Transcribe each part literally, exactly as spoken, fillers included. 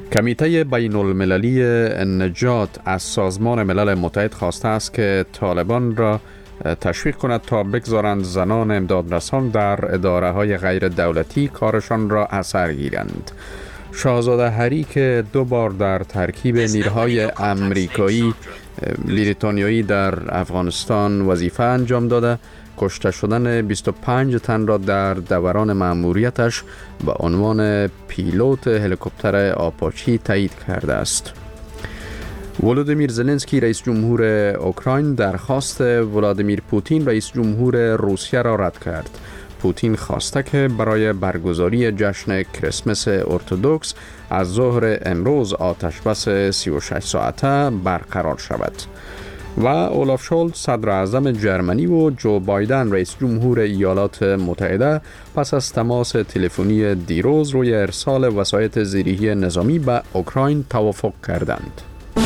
کمیته بین المللی نجات از سازمان ملل متحد خواسته است که طالبان را تشویق کند تا بگذارند زنان امدادرسان در اداره های غیر دولتی کارشان را اثر گیرند. شاهزاده هری که دو بار در ترکیب نیروهای امریکایی بریتانیایی در افغانستان وظیفه انجام داده، کشته شدن بیست و پنج تن را در دوران مأموریتش به عنوان پیلوت هلیکوپتر آپاچی تایید کرده است. ولودیمیر زلنسکی رئیس جمهور اوکراین درخواست ولادیمیر پوتین رئیس جمهور روسیه را رد کرد. پوتین خواسته که برای برگزاری جشن کریسمس ارتدوکس از ظهر امروز آتشبس سی و شش ساعته برقرار شود. و اولاف شولز صدر اعظم جرمنی و جو بایدن رئیس جمهور ایالات متحده پس از تماس تلفنی دیروز روی ارسال وسایط زیرهی نظامی به اوکراین توافق کردند.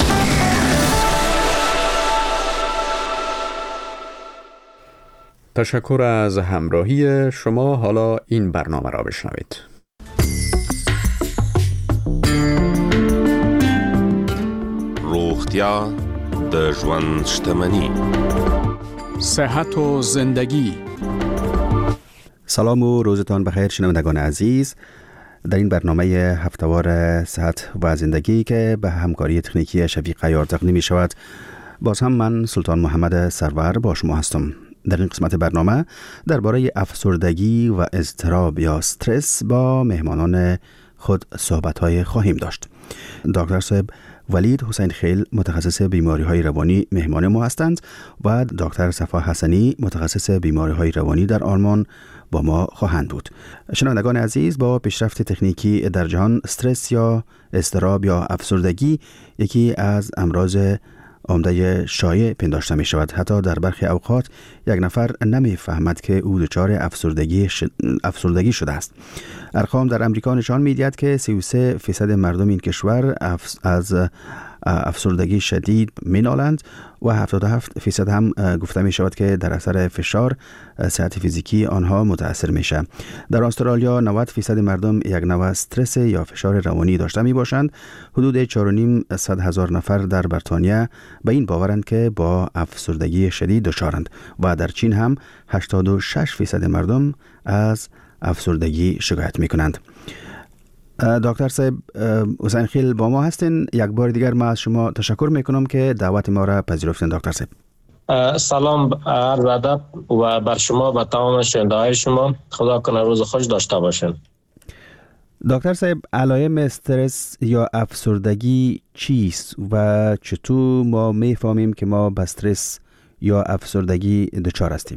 تشکر از همراهی شما. حالا این برنامه را بشنوید. روغتیا د ژوند شتمنی، صحت و زندگی. سلام و روزتان بخیر شنوندگان عزیز. در این برنامه هفتهوار صحت و زندگی که به همکاری تکنیکی شفیق عیار تقدیم می شود، باز هم من سلطان محمد سرور با شما هستم. در این قسمت برنامه درباره افسردگی و اضطراب یا استرس با مهمانان خود صحبت‌های خواهیم داشت. دکتر صاحب ولید حسین خیل متخصص بیماری‌های روانی مهمان ما هستند و دکتر صفا حسنی متخصص بیماری‌های روانی در آلمان با ما خواهند بود. شنوندگان عزیز، با پیشرفت تکنیکی در جهان، استرس یا اضطراب یا افسردگی یکی از امراض عمده شایع پنداشته می شود. حتی در برخی اوقات یک نفر نمی فهمد که او دچار افسردگی, ش... افسردگی شده است. ارقام در امریکا نشان می دهد که سی و سه فیصد مردم این کشور اف... از افسردگی شدید می نالند و هفتاد و هفت فیصد هم گفته می شود که در اثر فشار صحت فیزیکی آنها متاثر می شود. در استرالیا نود فیصد مردم یک نوع استرس یا فشار روانی داشته می باشند. حدود چهار و نیم صد هزار نفر در بریتانیا به این باورند که با افسردگی شدید دچارند و در چین هم هشتاد و شش فیصد مردم از افسردگی شکایت می کنند. دکتر صاحب حسین خیل با ما هستین. یک بار دیگر ما از شما تشکر میکنم که دعوت ما را پذیرفتین. دکتر صاحب سلام، عرض ادب و بر شما و تمام شنونده‌های شما. خدا کنه روز خوش داشته باشین. دکتر صاحب، علائم استرس یا افسردگی چیست و چطور ما میفهمیم که ما به استرس یا افسردگی دچار هستیم؟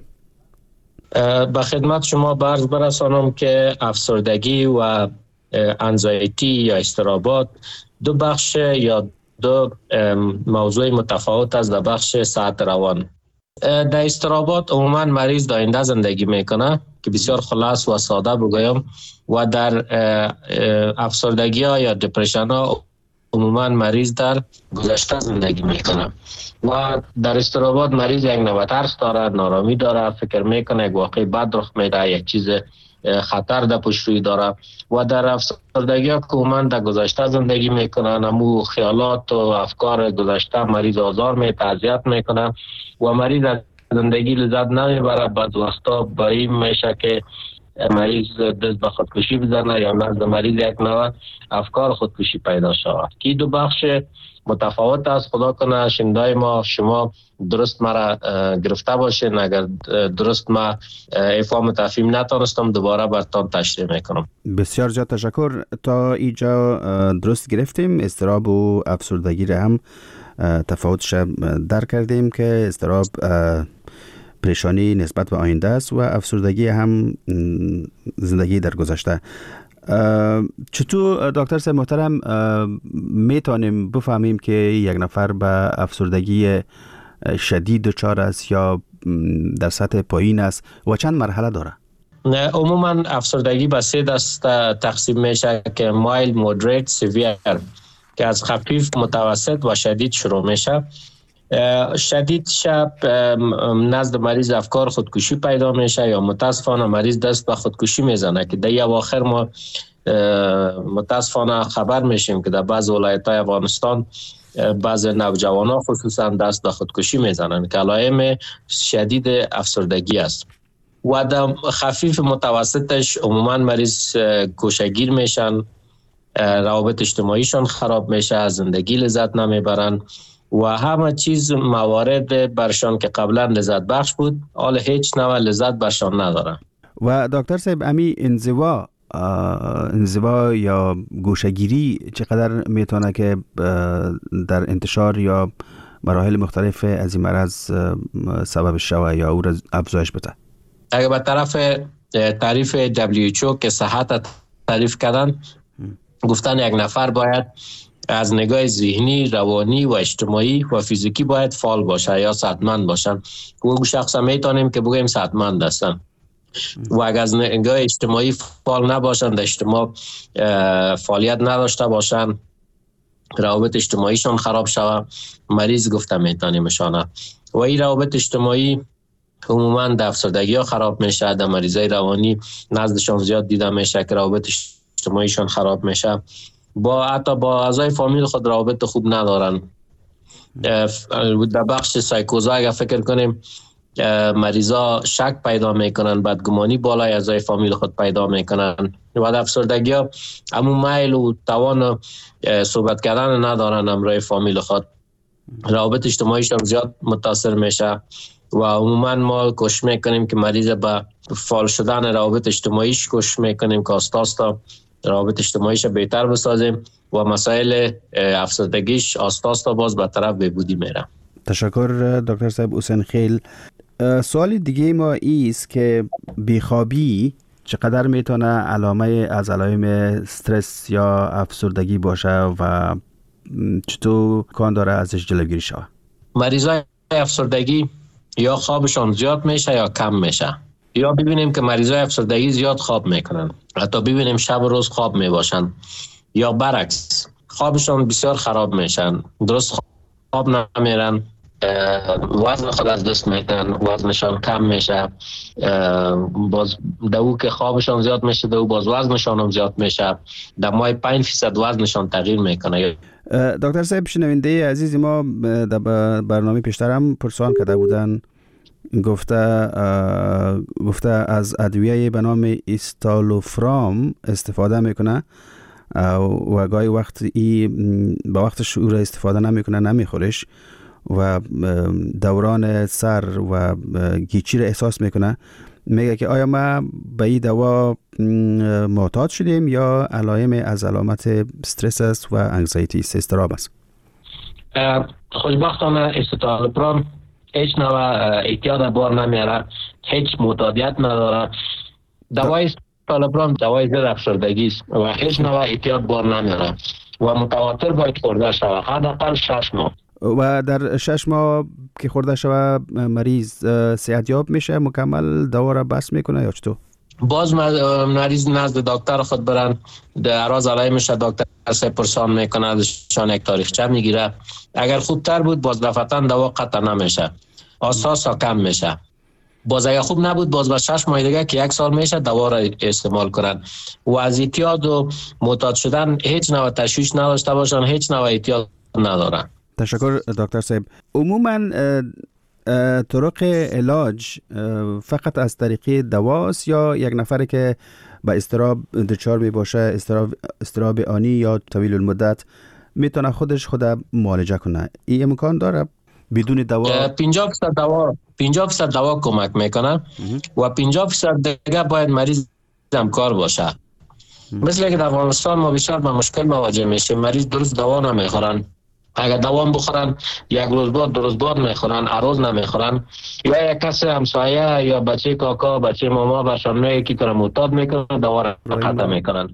به خدمت شما برز برسانم که افسردگی و انزایتی یا اضطرابات دو بخش یا دو موضوع متفاوت است در بخش صحت روان. در اضطرابات عموما مریض داینده زندگی میکنه که بسیار خلاص و ساده بگویم، و در افسردگی ها یا دپرشن ها عموما مریض در گذشته زندگی میکنه و در اضطرابات مریض یک نوع ترس داره، نارامی داره، فکر میکنه یک واقعی بد رخ میده، یک چیز خطر در پشت روی داره. و در افسردگی ها که عموما در گذشته زندگی میکنن، امو خیالات و افکار گذشته مریض آزار میده، اذیت میکنه و مریض از زندگی لذت نمیبره. بعد وقتا با این میشه که مریض دست به خودکشی بزنه یا نزد مریض یک نوع افکار خودکشی پیدا شود. که دو بخش متفاوت است. خدا کنه شنوندای ما شما درست مرا گرفته باشین. اگر درست ما افهام تفهیم نتونستم دوباره براتون تشریح میکنم. بسیار زیاد تشکر. تا اینجا درست گرفتیم. اضطراب و افسردگی را هم تفاوتش درک کردیم که اضطراب پریشانی نسبت به آینده است و افسردگی هم زندگی در گذشته. چطور دکتر صاحب محترم میتونیم بفهمیم که یک نفر به افسردگی شدید دچار است یا در سطح پایین است و چند مرحله داره؟ عموما افسردگی به سه دست تقسیم میشه که مایل، مودریت، سیویر، که از خفیف، متوسط و شدید شروع میشه. شدید شب نزد مریض افکار خودکشی پیدا میشه یا متاسفانه مریض دست به خودکشی میزنه که در اواخر ما متاسفانه خبر میشیم که در بعض ولایت‌های افغانستان بعض نوجوانان خصوصا دست به خودکشی میزنن که علائم شدید افسردگی است و در خفیف متوسطش عموما مریض گوشه‌گیر میشن، روابط اجتماعیشان خراب میشه، از زندگی لذت نمیبرن و همه چیز موارد برشان که قبلا لذت بخش بود حال هیچ نوع لذت برشان ندارن. و دکتر صاحب امی انزوا انزوا یا گوشه‌گیری چقدر میتونه که در انتشار یا مراحل مختلف از این مرض سبب شوه یا او را افزایش بده؟ اگر به طرف تعریف دبلیو اچ او که صحت تعریف کردن گفتن یک نفر باید از نگاه ذهنی، روانی و اجتماعی و فیزیکی باید فعال باشه یا صحتمند باشن. او شخصا میتونیم که بگیم صحتمند هستن و اگر از نگاه اجتماعی فعال نباشن، در اجتماع فعالیت نداشته باشن، روابط اجتماعیشون خراب شوه، مریض گفته میتونیمشانه و این روابط اجتماعی عموما در افسردگی ها خراب میشه. در مریضای روانی نزدشان زیاد دیده میشه که روابط اجتماعیشون خراب میشه، با حتی با اعضای فامیل خود روابط خوب ندارن. در بخش سایکوزا اگر فکر کنیم مریضا شک پیدا میکنن، بدگمانی بالای اعضای فامیل خود پیدا میکنن و در افسردگی ها همون میل و توان صحبت کردن ندارن همراه فامیل خود، روابط اجتماعیشون زیاد متاثر میشه و عموما ما کوشش میکنیم که مریض به فعال شدن روابط اجتماعیش کوشش میکنیم که آستاستا روابط اجتماعیش بهتر بسازیم و مسائل افسردگیش آستاستا باز به طرف بهبودی میره. تشکر دکتر صاحب حسین خیل. سوال دیگه ما ایست که بیخوابی چقدر میتونه علامه از علائم استرس یا افسردگی باشه و چطور کار داره ازش جلوگیری شود؟ مریضای افسردگی یا خوابشان زیاد میشه یا کم میشه، یا ببینیم که مریضای افسردگی زیاد خواب میکنن، حتی ببینیم شب و روز خواب میباشن، یا برعکس خوابشان بسیار خراب میشن، درست خواب نمیرن، وزن خود از دست میتن، وزنشان کم میشه، باز دو که خوابشان زیاد میشه دو باز وزنشان هم زیاد میشه، در ماه پنج فیصد وزنشان تغییر میکنه. دکتر صاحب شنونده عزیز ما در برنامه پیشتر هم پرسان کرده بودن، گفته گفته از ادویه به نام استالوفرام استفاده میکنه و گاهی وقت ای با وقتش او را استفاده نمیکنه، نمیخورش و دوران سر و گیچی را احساس میکنه. میگه که آیا ما به این دوا معتاد شدیم یا علائم از علامت استرس است و انگزایتی است، استراب است؟ خوشبختانه استالوفرام هیچ نوع احتیاط بار نمیاره، هیچ معتادیت نداره. دوای استالوفرام دوای ضد افسردگی است و هیچ نوع احتیاط بار نمیاره و متواتر باید خورده شود، حداقل شش ماه. و در شش ماه که خورده شود مریض صحتیاب میشه، مکمل دوا را بس میکنه یا چطور؟ باز مریض نزد دکتر خود برن، در راز علائمش دکتر سه پرسان میکنه، ازشان یک تاریخچه میگیره. اگر خوبتر بود باز دفعتا دوا قطع نمیشه، اساسا کم میشه. باز اگر خوب نبود باز با شش ماه دیگه که یک سال میشه دوا را استعمال کنن و از اعتیاد و معتاد شدن هیچ نوع تشویش نداشته باشن، هیچ نوع اعتیاد ندارن. تشکر دکتر صاحب. عموما طرق علاج فقط از طریق دواست یا یک نفر که با اضطراب دچار می باشه، اضطراب اضطراب آنی یا طویل المدت، میتونه خودش خود معالجه کنه؟ این امکان داره بدون دوا؟ پنجاه درصد دوا پنجاه درصد دوا کمک میکنه و پنجاه درصد دیگه باید مریض هم کار باشه. مثل که در افغانستان ما بسیار با مشکل مواجه میشیم، مریض درست دوا نمیخورن، اگر دوام بخورن یک روز بعد دو روز بعد میخورن، هر روز نمیخورن، یا یک کس همسایه یا بچه کاکا بچه ماما برشان میگه که تو را معتاد میکنن، دوا را قطع میکنن.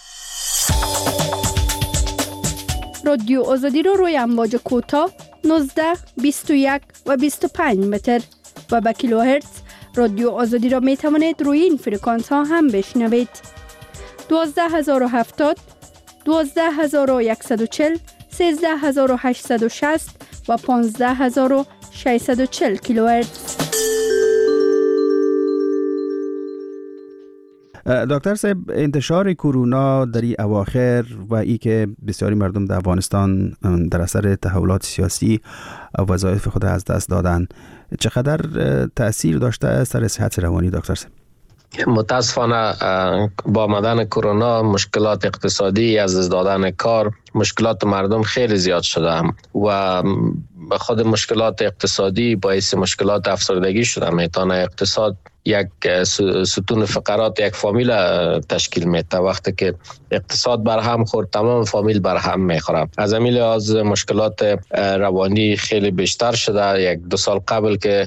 رادیو آزادی رو روی امواج کوتاه نوزده، بیست و یک و بیست و پنج متر و با کیلوهرتز رادیو آزادی را می توانید روی این فرکانس ها هم بشنوید. دوازده هزار و هفتاد، دوازده هزار و صد و چهل، سیزده هزار و هشتصد و شصت و پانزده هزار و ششصد و چهل کیلوهرتز. دکتر صاحب، انتشار کرونا در این اواخر و ای که بسیاری مردم در افغانستان در اثر تحولات سیاسی وظایف خود از دست دادن، چقدر تأثیر داشته سر صحت روانی دکتر صاحب؟ متاسفانه با آمدن کرونا مشکلات اقتصادی، از دست دادن کار، مشکلات مردم خیلی زیاد شده و به خود مشکلات اقتصادی باعث مشکلات افسردگی شده. میتونه اقتصاد یک ستون فقرات یک فامیل تشکیل میده. وقتی که اقتصاد برهم خورد تمام فامیل برهم میخوره. از همین لحاظ مشکلات روانی خیلی بیشتر شده. یک دو سال قبل که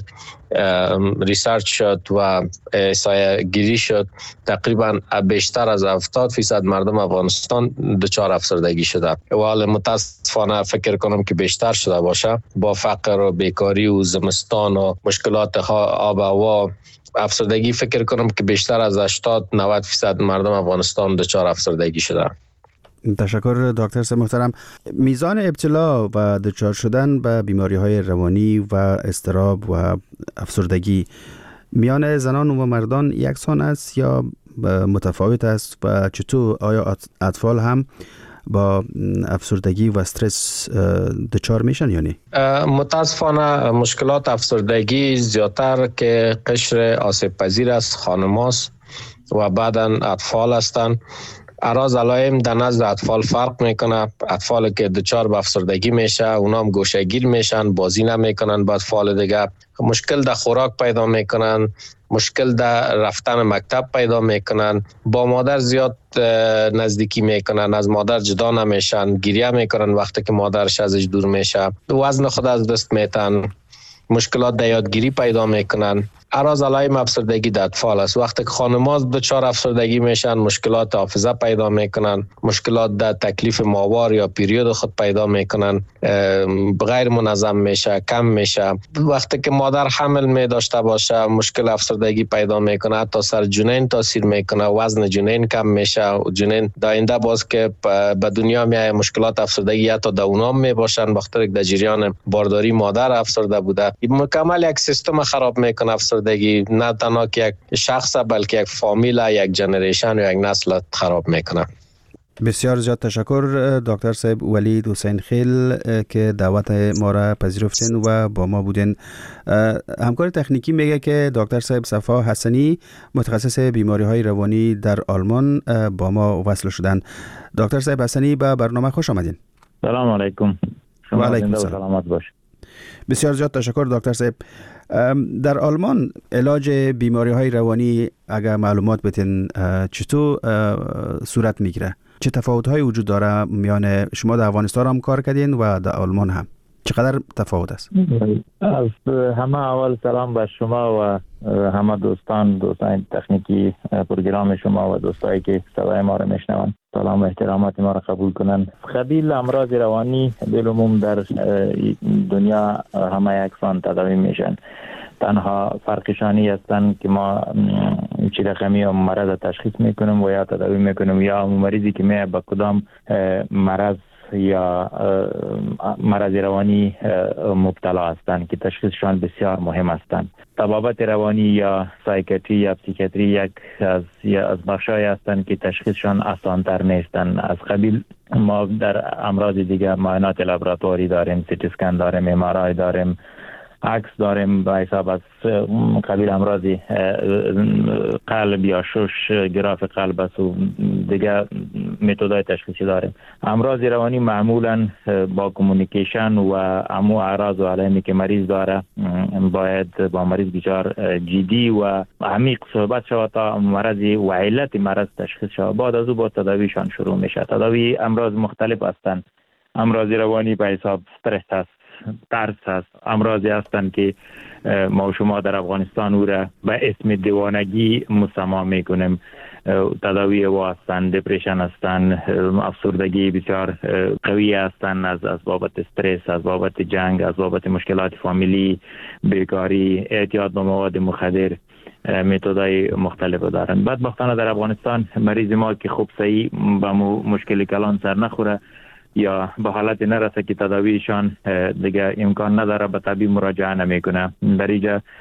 ریسرچ شد و احصایه گیری شد، تقریبا بیشتر از هفتاد فیصد مردم افغانستان دچار افسردگی شده و حال متاسفانه فکر کنم که بیشتر شده باشه با فقر و بیکاری و زمستان و مشکلات آب و هوا. افسردگی فکر کنم که بیشتر از هشتاد نود فیصد مردم افغانستان دچار افسردگی شده. تشکر دکتر صاحب محترم. میزان ابتلا و دچار شدن به بیماری های روانی و اضطراب و افسردگی میان زنان و مردان یکسان است یا متفاوت است و چطور آیا اطفال هم با افسردگی و استرس دچار میشن یا نه؟ متاسفانه مشکلات افسردگی زیادتر که قشر آسیب پذیر است خانم‌هاست و بعداً اطفال هستند. اراز علائم در نزد اطفال فرق میکنه. اطفال که دچار به افسردگی میشه اونا هم گوشه‌گیر میشن، بازی نمیکنن با اطفال دیگه، مشکل در خوراک پیدا میکنن، مشکل در رفتن مکتب پیدا میکنن، با مادر زیاد نزدیکی میکنن، از مادر جدا نمیشن، گریه میکنن وقتی که مادرش ازش دور میشه، وزن خود از دست میتن، مشکلات در یادگیری پیدا میکنن. اراز علائم افسردگی در اطفال است. وقتی که خانم‌ها دچار افسردگی میشن مشکلات حافظه پیدا میکنن، مشکلات در تکلیف ماهوار یا پیریود خود پیدا میکنن، غیر منظم میشه، کم میشه. وقتی که مادر حمل می داشته باشه مشکل افسردگی پیدا میکنه، حتی سر جنین تاثیر میکنه، وزن جنین کم میشه و جنین داینده باز که به دنیا میای مشکلات افسردگی حتی در اونام میباشن وقتی که در جریان بارداری مادر افسرده بوده. مکمل یک سیستم خراب میکنه افسردگی، نه تنها که یک شخص بلکه یک فامیل، یک جنریشن و یک نسل خراب میکنه. بسیار زیاد تشکر دکتر صاحب ولید حسین خیل که دعوت ما را پذیرفتین و با ما بودین. همکار تکنیکی میگه که دکتر صاحب صفا حسنی متخصص بیماری های روانی در آلمان با ما وصل شدن. دکتر صاحب حسنی به برنامه خوش آمدین. سلام علیکم. و علیکم السلام. سلامت باشید. بسیار زیاد تشکر دکتر صاحب. در آلمان علاج بیماری های روانی اگر معلومات بتین چطور صورت میگیره؟ چه تفاوت های وجود داره میان شما در افغانستان هم کار کردین و در آلمان هم؟ چقدر تفاوت است؟ از همه اول سلام به شما و همه دوستان دوستان تکنیکی پروگرام شما و دوستایی که صدای ما را میشنون. سلام و احترامات ما را قبول کنن. قبیل امراض روانی بالعموم در دنیا همه یکسان تداوی میشن. تنها فرقشانی هستند که ما چی رقمی یا مرض تشخیص میکنیم و یا تداوی میکنیم یا مریضی که می با کدام مرض یا مرض روانی مبتلا هستند که تشخیصشان بسیار مهم هستند. طبابت روانی یا سایکیاتری یا پسیکیاتری یک از یا از بخشای هستند که تشخیصشان آسان‌تر نیستند. از قبیل ما در امراض دیگه معاینات لابراتواری داریم، سی تی اسکن داریم، ام آر آی داریم، عکس داریم با حساب از قبیل امراض قلب یا شش گراف قلب است و دیگه متدای تشخیصی داریم. امراض روانی معمولا با کمیونیکیشن و امو اعراض و علائمی که مریض داره باید با مریض بسیار جدی و عمیق صحبت شود تا مرض و علت مرض تشخیص شود. بعد از او با تداویشان شروع میشه. تداوی امراض مختلف هستند. امراض روانی به حساب استرس است، ترس است، امراضی هستند که ما و شما در افغانستان او را به اسم دیوانگی مسما میکنیم. تداوی او هستند، دپریشن هستند، افسردگی بسیار قوی هستند از از بابت استرس، از بابت جنگ، از بابت مشکلات فامیلی، بیکاری، اعتیاد به مواد مخدر، متدای مختلف دارند. بدبختانه در افغانستان مریض ما که خوب صحیح به مشکل کلان سر نخوره یا به حالت نرسه که تداویشان دیگه امکان نداره به طبیب مراجعه نمیکنه. در اینجا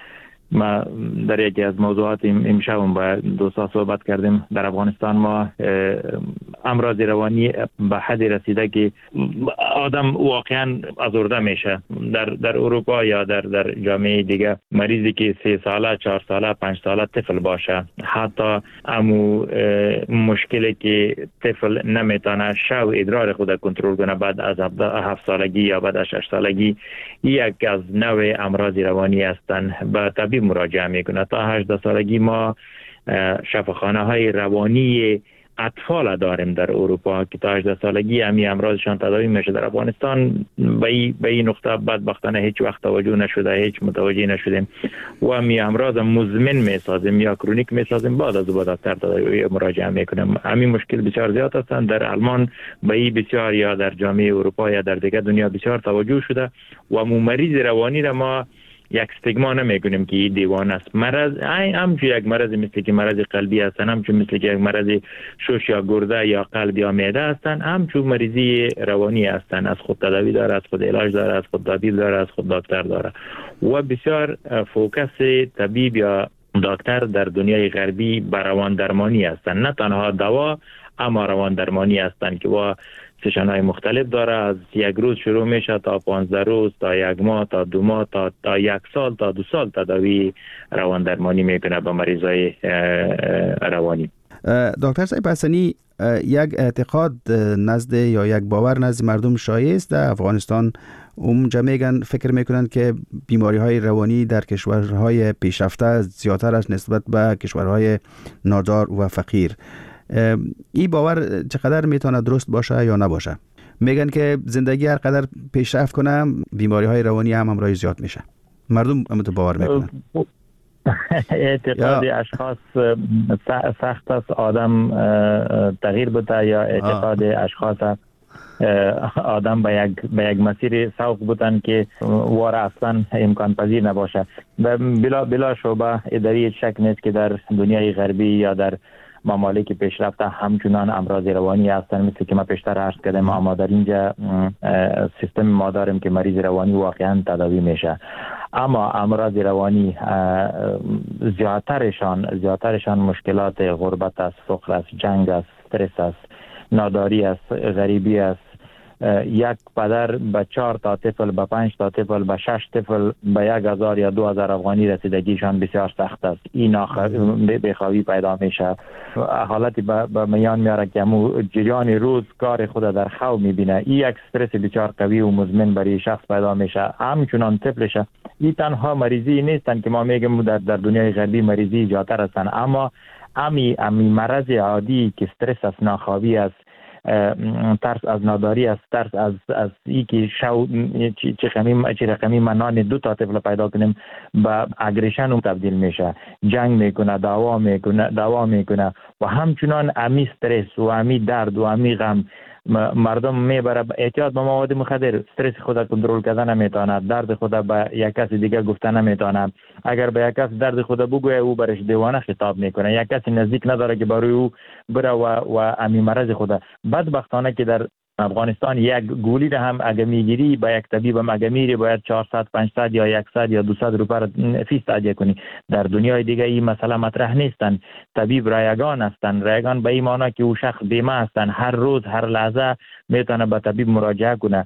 ما در یکی از موضوعات امشب با دوستا صحبت کردیم. در افغانستان ما امراض روانی به حد رسیده که آدم واقعا آزرده میشه. در در اروپا یا در در جامعه دیگه مریضی که سه ساله، چهار ساله، پنج ساله طفل باشه، حتی امو مشکلی که طفل نمیتونه شو ادرار خود کنترل کنه بعد از هفت سالگی یا بعد از شش سالگی، یک از نوع امراض روانی هستند. به طبیب مراجعه میکنه. تا هجده سالگی ما شفاخانه های روانی اطفال داریم در اروپا که تا هجده سالگی همی امراضشان تداوی میشه. در افغانستان به این نقطه بدبختانه هیچ وقت توجه نشده، هیچ متوجه نشدیم و همی امراض مزمن میسازیم یا کرونیک میسازیم، بعد از بعد دکتر تداوی مراجعه میکنیم. همین مشکل بسیار زیاد هستند در آلمان، به این بسیار یا در جامعه اروپا یا در دیگر دنیا بسیار توجه شده و مریض روانی را ما یک استگما نمیکنیم که این دیوانه است. مرض همچون یک مرض مثل که مرض قلبی هستن، همچون مثل که یک مرض شش یا گرده یا قلب یا معده هستن، همچون مریضی روانی هستن. از خود تداوی داره، از خود علاج داره، از خود طبیب داره، از خود دکتر داره و بسیار فوکس طبیب یا دکتر در دنیای غربی بر روان درمانی هستن. نه تنها دوا اما روان درمانی هستن که با سشن‌های مختلف داره. از یک روز شروع میشه تا پانزده روز، تا یک ماه، تا دو ماه، تا تا یک سال، تا دو سال تداوی روان درمانی میکنه به مریضای روانی. دکتر صاحب حسنی، یک اعتقاد نزد یا یک باور نزد مردم شایع است در افغانستان، اونجا میگن فکر میکنن که بیماری های روانی در کشورهای پیشرفته زیادتر است نسبت به کشورهای نادار و فقیر. این باور چقدر میتونه درست باشه یا نباشه؟ میگن که زندگی هر قدر پیشرفت کنه بیماری های روانی هم همراه زیاد میشه. مردم هم تو باور میکنن. اعتقاد اشخاص سخت است آدم تغییر بده یا اعتقاد آه. اشخاص آدم به یک به یک مسیر سوق بودن که واره اصلا امکان پذیر نباشه. بلا بلا شبه اداری شک نیست که در دنیای غربی یا در ممالک پیشرفته همچنان امراض روانی هستن. مثل که ما پیشتر عرض کردم، ما در اینجا سیستم ما داریم که مریض روانی واقعا تداوی میشه، اما امراض روانی زیادترشان زیادترشان مشکلات غربت است، فقر است، جنگ است، استرس است، ناداری است، غریبی است. یک پدر به چهار تا طفل، به پنج تا طفل، به شش طفل به یک هزار یا دو هزار افغانی رسیدگیشان بسیار سخت است. این بیخوابی پیدا میشه، حالتی به میان میاره که همون جریان روز کار خود در خواب میبینه. این یک استرس بسیار قوی و مزمن برای شخص پیدا میشه. همچنان طفلشه. این تنها مریضی نیستن که ما میگیم در در دنیای غربی مریضی زیادتر هستن، اما امی امی مرض عادی که استرس است، ناخوابی است، ترس از ناداری است، ترس از از ای که شو چه رقمی چه رقمی منان دو تا طفل پیدا کنیم با اگریشن تبدیل میشه، جنگ میکنه، دعوا میکنه دعوا میکنه و همچنان امی استرس و امی درد و امی غم مردم میبره احتیاط به مواد مخدر. استرس خود کنترل کردن نمیتونه، درد خود به یک کس دیگه گفتن نمیتونه. اگر به یک کس درد خود بگویه او برش دیوانه خطاب میکنه. یک کسی نزدیک نداره که برای او بره و و امی مرض خود. بدبختانه که در افغانستان یک گولی را هم اگه میگیری با یک طبیب هم اگه میری باید چهارصد پانصد یا صد یا دویست روپیه فیس تادیه کنی. در دنیای دیگه این مسئله مطرح نیستن. طبیب رایگان هستن. رایگان به این معنی که او شخص بیمه هستن، هر روز هر لحظه میتونه به طبیب مراجعه کنه.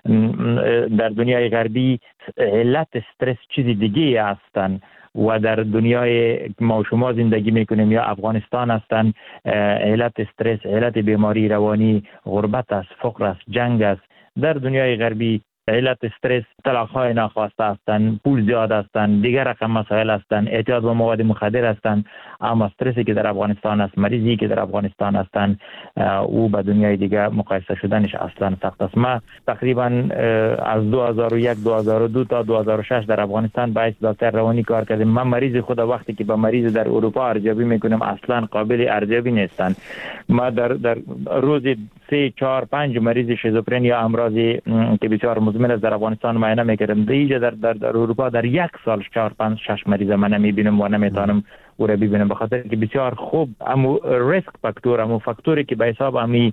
در دنیای غربی علت استرس چیزی دیگه هستن و در دنیای ما شما زندگی میکنیم یا افغانستان هستن علت استرس، علت بیماری روانی غربت است، فقر است، جنگ است. در دنیای غربی علت استرس طلاق‌های ناخواسته هستند، پول زیاد هستند، دیگر رقم مسائل هستند، اعتیاد به مواد مخدر هستند. اما استرسی که در افغانستان است، مریضی که در افغانستان هستند، او با دنیای دیگر مقایسه شدنش اصلا سخت است. ما تقریبا از دو هزار و یک دو هزار و دو تا دو هزار و شش در افغانستان با دکتر روانی کار کردیم. من مریض خود وقتی که با مریض در اروپا ارزیابی میکنم اصلا قابل ارزیابی نیستند. ما در در روز سه چهار پنج مریض شیزوفرنی یا امراضی که بسیار مزمن است در افغانستان معاینه میکردم. دیگه در در در اروپا در یک سال چهار پنج شش مریض من نمیبینم و نمیتونم او را ببینم، به خاطر که بسیار خوب امو ریسک فاکتور، امو فاکتوری که به حساب امی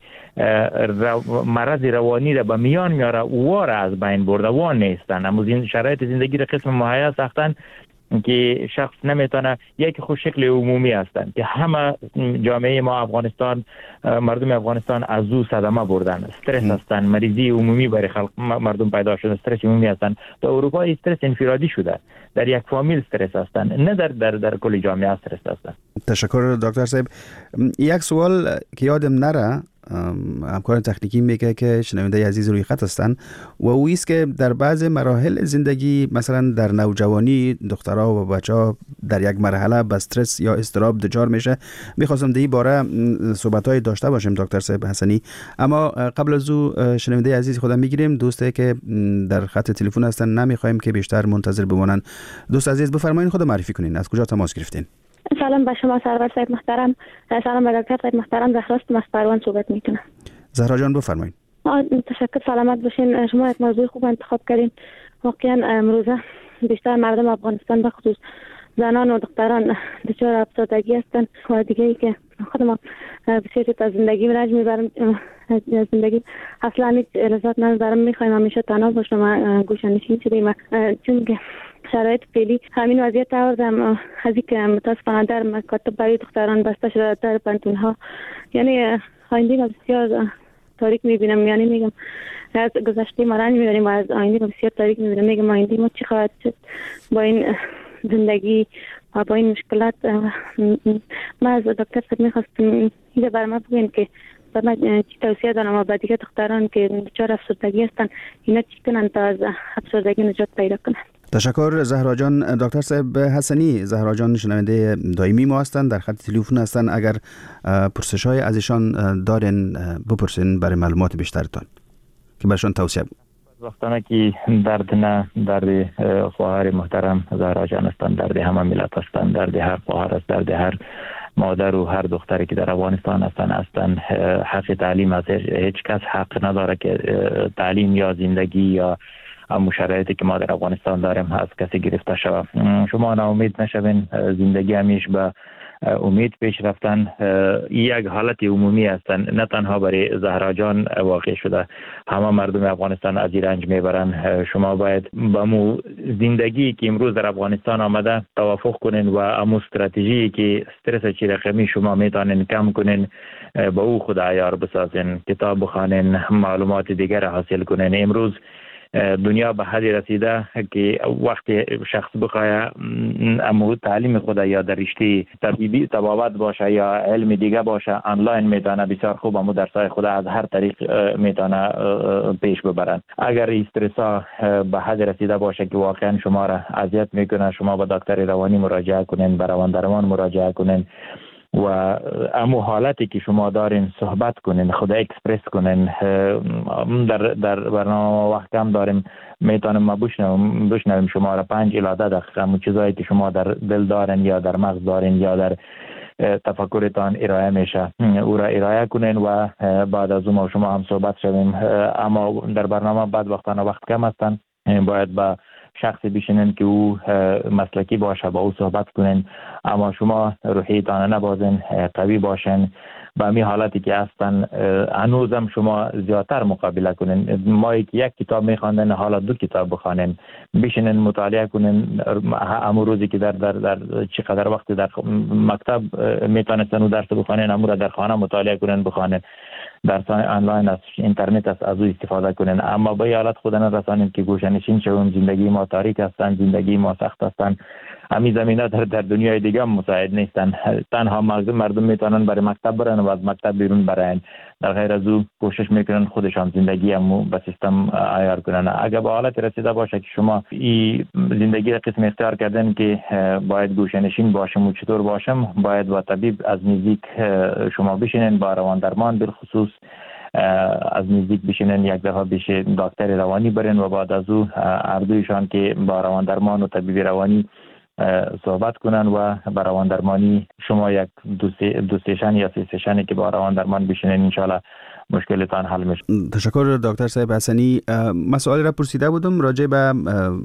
مرض روانی را به میان میاره واره از بین برده و نیستن. امو شرایط زندگی را قسم مهیا ساختن که شخص نمیتونه، یک خود شکل عمومی هستند که همه جامعه ما افغانستان، مردم افغانستان از او صدمه بردن، استرس هستند، مریضی عمومی برای خلق مردم پیدا شده، استرس عمومی هستند. در اروپا استرس انفرادی شده، در یک فامیل استرس هستند، نه در در در کل جامعه استرس هستند. تشکر دکتر صاحب. یک سوال که یادم نره، همکار تکنیکی میگه که شنونده عزیز روی خط هستن و او است که در بعض مراحل زندگی، مثلا در نوجوانی، دخترها و بچه‌ها در یک مرحله به استرس یا اضطراب دچار میشه. میخواستم در این باره صحبت‌های داشته باشیم دکتر صاحب حسنی، اما قبل از او شنونده عزیز خودم میگیریم، دوستی که در خط تلفن هستن نمیخوایم که بیشتر منتظر بمونن. دوست عزیز بفرمایید خود معرفی کنین، از کجا تماس گرفتین؟ سلام به شما سرور صاحب محترم. سلام به دکتر صاحب محترم. زهراست مستروان صحبت میکنم. زهرا جان بفرمایید. تشکر، سلامت باشین. شما یک موضوع خوب انتخاب کردین. واقعا امروزه بیشتر مردم افغانستان به خصوص زنان و دختران دچار افسردگی هستند و دیگه ای که خودم بسیار از زندگی رنج میبرم، زندگی اصلا هیچ لذت نمیبرم، میخوایم همیشه تنها باشم و گوشه‌نشین شدیم، چون که شرایط فعلی همین وضعیت آوردم از اینکه متاسفانه در مکاتب برای دختران بسته شده، در پانتون‌ها، یعنی آینده بسیار تاریک میبینم. یعنی میگم از گذشته ما رنج میبریم و از آینده بسیار تاریک میبینم. میگم آینده ما چی خواهد شد با این زندگی و با این مشکلات. ما از دکتر صاحب میخواستم اینجا بر ما بگوین که من چی توصیه دارم و با دیگه دختران که دچار افسردگی هستن اینا چی کنن تا از افسردگی نجات پیدا کنن. تشکر زهرا جان. دکتر صاحب حسنی، زهرا جان شنونده دائمی ما هستند، در خط تلفن هستند. اگر پرسش های از ایشان دارین بپرسین برای معلومات بیشترتان که برشان توصیه بود. وقتانه که درد نه درد خواهر محترم زهرا جان هستند، درد همه ملت هستند، درد هر خواهر است، درد هر مادر و هر دختری که در افغانستان هستن هستن. حق تعلیم از هیچ کس حق نداره که تعلیم یا زندگی یا همون شرایطی که ما در افغانستان داریم از کسی گرفته شود. شما ناامید نشوین، زندگی همیشه به امید پیش رفتن یک حالت عمومی هستن، نه تنها برای زهرا جان واقع شده، همه مردم افغانستان از این رنج میبرن. شما باید با مو زندگی که امروز در افغانستان آمده توافق کنین و امو استراتژی که استرس چی رقمی شما میتونین کم کنین با او خود عیار بسازین، کتاب بخوانین، معلومات دیگر حاصل کنین. امروز دنیا به حدی رسیده که وقتی شخص بخواه امو تعلیم خود یا در رشته طبیبی طبابت باشه یا علم دیگه باشه آنلاین میتونه بسیار خوب امو درسای خود از هر طریق میتونه پیش ببرن. اگر استرس به حدی رسیده باشه که واقعا شما را اذیت میکنه، شما به دکتر روانی مراجعه کنین، به روان مراجعه کنین و امو حالتی که شما دارین صحبت کنین، خود اکسپرس کنین. در در برنامه وقت کم داریم، میتونم ما بشنویم بشنویم شما را پنج الی ده دقیقه همون چیزایی که شما در دل دارین یا در مغز دارین یا در تفکرتان ارائه میشه او را ارائه کنین و بعد از اون شما هم صحبت شویم. اما در برنامه بعد وقتانه وقت کم هستن، باید با شخصی بشینن که او مسلکی باشه، با او صحبت کنین، اما شما روحیتان نبازین، قوی باشین. با همین حالتی که هستن هنوزم شما زیادتر مقابله کنین. ما یک کتاب میخواندن حالا دو کتاب بخوانین، بشینن مطالعه کنین. امو روزی که در در در چقدر وقتی در مکتب میتونستن درس بخوانین، امو را در خانه مطالعه کنین بخوانین. درس آنلاین از اینترنت است، از او استفاده کنین. اما به حالت خود نرسانین که گوشه‌نشین شویم. زندگی ما تاریک هستن، زندگی ما سخت هستن. همین زمینه در در دنیای دیگه مساعد نیستن. تنها مردم میتونن برای مکتب برن و از مکتب بیرون برن، در غیر از او کوشش میکنن خودشان زندگی هم به سیستم عیار کنن. اگر به حالت رسیده باشه که شما این زندگی قسم اختیار کردن که باید گوشه‌نشین باشم و چطور باشم، باید با طبیب از نزدیک شما بشینن، با روان درمان بالخصوص از نزدیک بشینن، یک دفعه بشه دکتر روانی برن و بعد از او هر دویشان که با روان درمان و طبیب روانی صحبت کنن و با روان درمانی شما یک دو سیشن یا سه سیشنی که با روان درمان بشینن انشالله مشکلتان حل میشه. تشکر دکتر صاحب حسنی. مسائلی را پرسیده بودم راجع به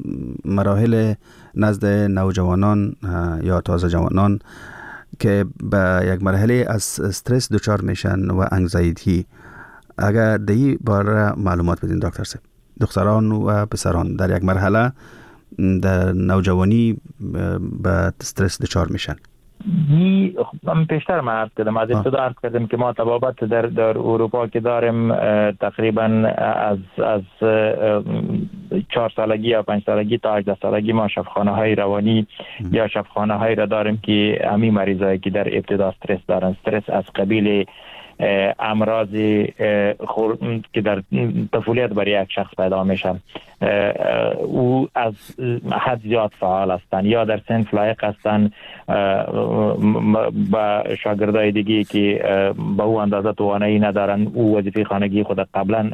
مراحل نزد نوجوانان یا تازه جوانان که به یک مرحله از استرس دچار میشن و انگزایتی. اگر در این باره معلومات بدین دکتر صاحب. دختران و پسران در یک مرحله در نوجوانی به استرس دچار میشن؟ من پیشتر ما عرض کردم، از ابتدا عرض کردم که ما طبابت در در اروپا که داریم تقریبا از از چهار سالگی یا پنج سالگی تا هجده سالگی ما شفاخانه های روانی ام. یا شفاخانه هایی را داریم که همین مریضایی که در ابتدا استرس دارن، استرس از قبیل امراض که در طفولیت برای یک شخص پیدا میشن، او از حد زیاد فعال هستند یا در سن لایق هستند با شاگردای دیگه که با او اندازه توانایی ندارن، او وظیفه خانگی خود قبلا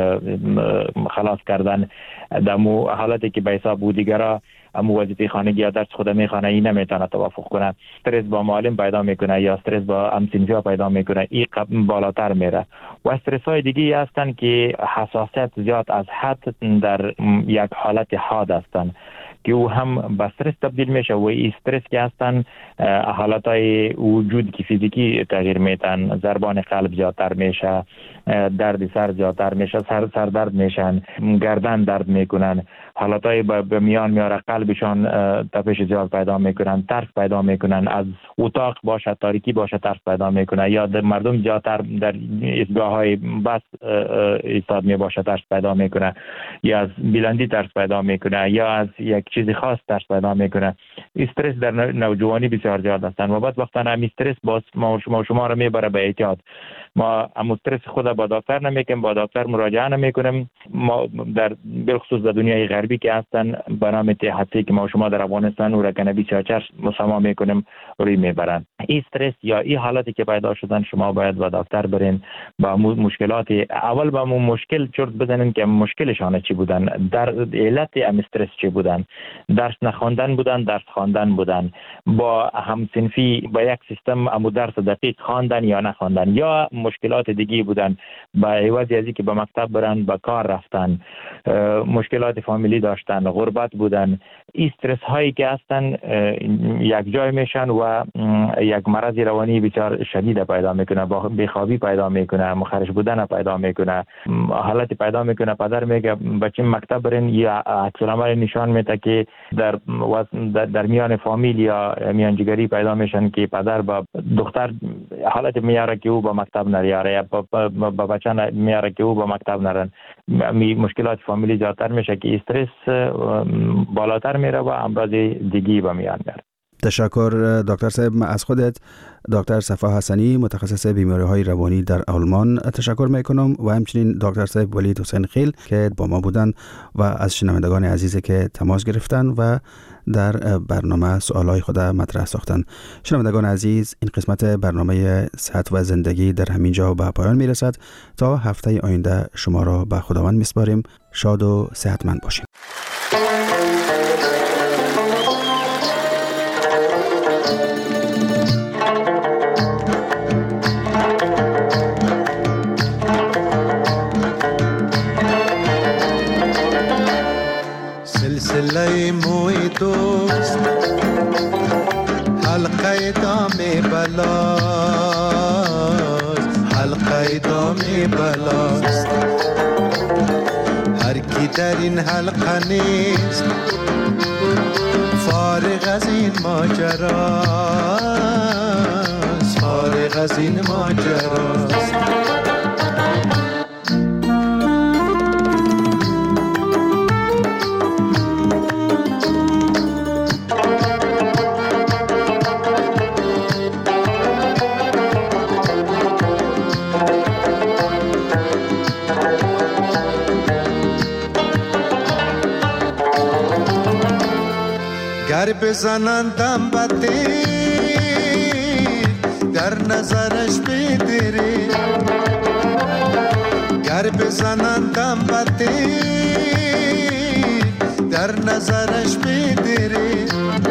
خلاص کردن، در حالتی که به حساب او دیگرها امو وظیفه خانگی یا درس خود میخوانه، این نمیتونه توافق کنه، استرس با معلم پیدا میکنه یا استرس با همسنفی پیدا میکنه، این بالاتر میره. و استرس های دیگه هستن که حساسیت زیاد از حد در یک حالت حاد هستن که او هم به استرس تبدیل میشه و این استرس که هستن حالت های وجود که فیزیکی تغییر میتن، ضربان قلب زیادتر میشه، درد سر زیادتر میشه، سر سر درد میشن، گردن درد میکنن، حالت های به میان میاره، قلبشان تپش زیاد پیدا میکنن، ترس پیدا میکنن، از اتاق باشه تاریکی باشه ترس پیدا میکنه، یا در مردم زیادتر در ایستگاه های بس ایستاد می باشه ترس پیدا میکنه، یا از بلندی ترس پیدا میکنه، یا از یک چیز خاص ترس پیدا میکنه. استرس در نوجوانی بسیار زیاد هستن و بعد وقتا هم استرس باز ما شما شما رو میبره به احتیاط. ما ام استرس خود با دکتر نمیکنیم، با دکتر مراجعه نمیکنیم. ما در بالخصوص در دنیای غربی که هستن به نام تحتی که ما شما در افغانستان و رکنه بیست و چهار مسما میکنیم روی میبرن. این استرس یا این حالتی که پیدا شدن شما باید با دکتر برین، با مشکلات اول با مشکل چرت بزنین که مشکلشان چی بودن، در علت ام استرس چی بودن، درس نخواندن بودن، درس خواندن بودن، با همسنفی با یک سیستم ام درس دقیق خواندن یا نخواندن، یا مشکلات دیگه بودن با عوض ازی که به مکتب برن به کار رفتن، مشکلات فامیلی داشتن، غربت بودن. این استرس هایی که هستن یک جای میشن و یک مرض روانی بسیار شدید پیدا میکنه، بیخوابی پیدا میکنه، مخرج بودن پیدا میکنه، حالت پیدا میکنه پدر میگه بچه مکتب برن یا عکس العمل نشان میده که در در, در میان فامیل یا میانجیگری پیدا میشن که پدر با دختر حالت میاره که او با مکتب نریاره یا با بچه میاره که او با مکتب نرن. مشکلات فامیلی زیادتر میشه که استرس بالاتر میره و امراض دیگی به میان میاره. تشکر دکتر صاحب. از خودت دکتر صفا حسنی متخصص بیماری های روانی در آلمان تشکر میکنم و همچنین دکتر صاحب ولید حسین خیل که با ما بودن و از شنوندگان عزیزی که تماس گرفتن و در برنامه سوالای خود مطرح ساختن. شنوندگان عزیز، این قسمت برنامه صحت و زندگی در همین جا به پایان میرسد. تا هفته آینده شما را به خداوند میسپاریم. شاد و صحتمند باشید. سلسله موی دوست حلقه دام بلاست، حلقه دام بلاست. هر کی در این حلقه نیست فارغ از این ماجراست، فارغ از این ماجراست. گر بزنندم بده در نظرش بدره، گر بزنندم بده در نظرش بدره.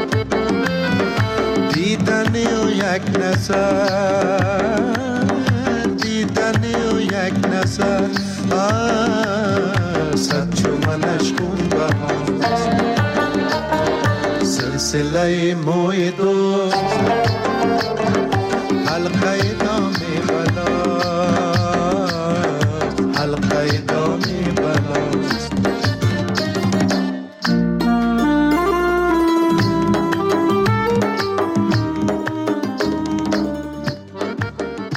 دیدنی و یک نظر، دیدنی و یک نظر صد چو منش خون بهاست. سلسله موی دو